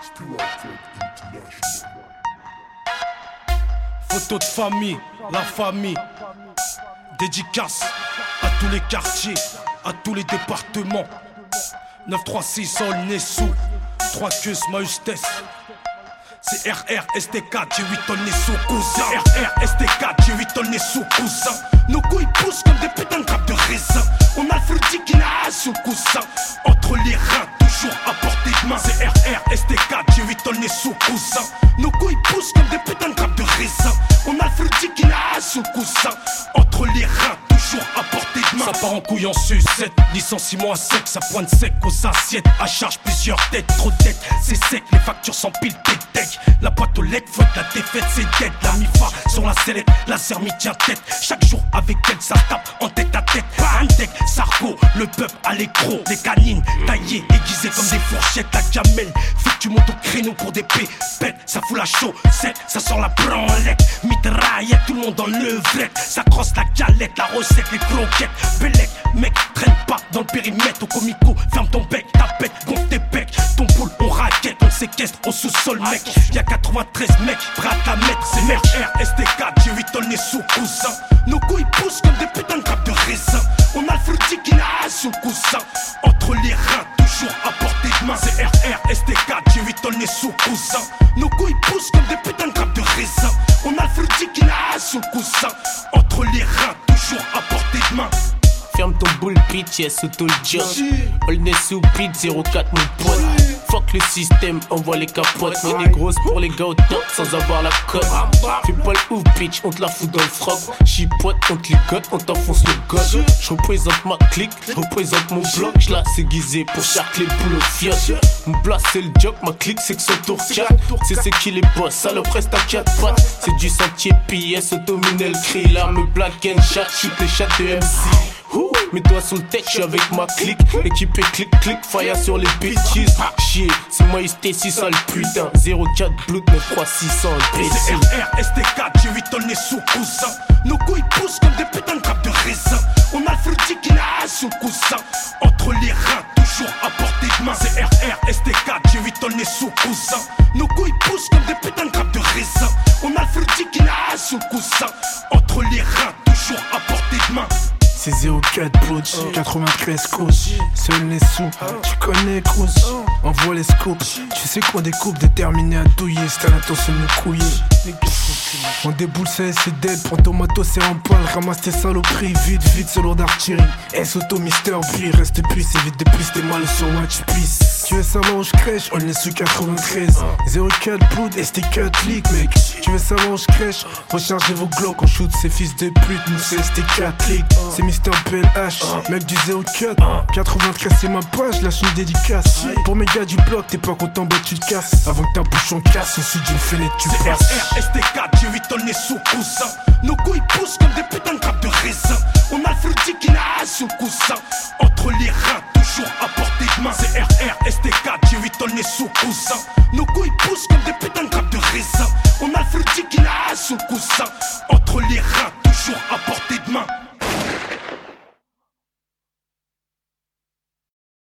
Photo de famille, la famille. Dédicace à tous les quartiers, à tous les départements. 936 Aulnay sous 3 queues Maustes. C'est RR ST4, j'ai 8 tonnes sous cousin. RR ST4, j'ai 8 tonnes sous cousin. Nos couilles poussent comme des putains de grappes de raisin. On a le fruity qui n'a sous le coussin. Entre les reins, toujours à portée de main. C'est RR ST4, j'ai 8 tonnes sous cousin. Nos couilles poussent comme des putains de grappes de raisin. On a le fruity qui n'a sous le coussin. Entre les reins, toujours à portée de main. Ça part en couille en sucette, licenciement à sec. Ça pointe sec aux assiettes. À charge plusieurs têtes, trop de têtes. C'est sec, les factures s'empilent, pétec. La boîte aux lettres, faute la défaite, c'est dead. La mifa sur la sellette, la sermie tient tête. Chaque jour avec elle, ça tape en tête à tête. Un deck, Sarko, le peuple à l'écro. Des canines taillées, aiguisées comme des fourchettes. La gamelle, fait que tu montes au créneau pour des pépettes. Ça fout la chaussette, ça sort la branlette. Mitraillette, tout le monde en levrette. Ça crosse la galette, la recette, les croquettes. Bellec, mec, traîne pas dans le périmètre. Au comico, ferme ton bec, ta pète, gonfle tes becs. Ton boule, on raquette, on séquestre au sous-sol, mec. Y'a 93 mecs, prêts à ta mettre. C'est RR ST4, j'ai 8 tonnes sous coussin. Nos couilles poussent comme des putains de grappes de raisin. On a le fruity qui n'a sous le coussin. Entre les reins, toujours à portée de main. C'est RR ST4, j'ai 8 tonnes sous coussin. Nos couilles poussent comme des putains de grappes de raisin. On a le fruity qui n'a sous le coussin. Entre les reins, toujours à portée de main. Ferme ton boule pitch, yes, auto le job. Aulnay sous pit, 04 mon pote. Fuck le système, envoie les capotes. Money grosse pour les gars au top sans avoir la cote. Fais pas le ouf bitch, on te la fout dans le froc. Chipote, on te ligote, on t'enfonce le god. J'représente ma clique, j'représente mon bloc. J'la aiguisé pour chaque les boules au fiat. Mon place c'est le job, ma clique c'est que son tour 4. C'est qui les boss, alors reste à 4 pattes. C'est du sentier PS, autominer le cri. L'arme black and chat, shoot les chats de MC. Mets-toi sur le tech, j'suis avec ma clique. Équipé clic, fire sur les bitches. Chier, c'est moi ST6 sale putain. 04 blood 93600 C'est RR ST4, j'ai 8 tonnes sous coussin. Nos couilles poussent comme des putains de grappes de raisin. On a le fruity qui n'a sous le coussin. Entre les reins, toujours à portée de main. C'est RR ST4, j'ai 8 tonnes sous coussin. Nos couilles poussent comme des putains de grappes de raisin. On a le fruity qui n'a sous le coussin. Entre les reins, toujours à portée de main. C'est 04 Butch, 93 couches, seul les sous, tu connais Cruz, envoie les scoops, tu sais qu'on découpe, déterminé à douiller, c'est à l'intention de nous couiller. On déboule ça et c'est dead, prends ton matos c'est en poil, ramasse tes saloperies, vite, c'est lourd d'artillerie. S-Auto Mister B, reste puis, c'est vite depuis, t'es mal sur Watch Peace. Tu veux savoir où je crèche, on est sous 93, 04 Blood, ST4 League mec. Tu veux savoir où je crèche, rechargez vos glocks, on shoot ces fils de pute, nous c'est ST4 League. C'est Mister PLH, mec du 04 93 c'est ma page, lâche une dédicace. Pour mes gars du bloc, t'es pas content, bah tu te casses. Avant que ta bouchon casse, ensuite d'une fenêtre tu passes. RR ST4, j'ai 8 tonnes sous coussin. Nos couilles poussent comme des putains de grappes de raisin. On a le fruity qui n'a sous le coussin. Entre les reins, toujours à portée de main. C'est RR ST4, j'ai 8 tonnes sous coussin. Nos couilles poussent comme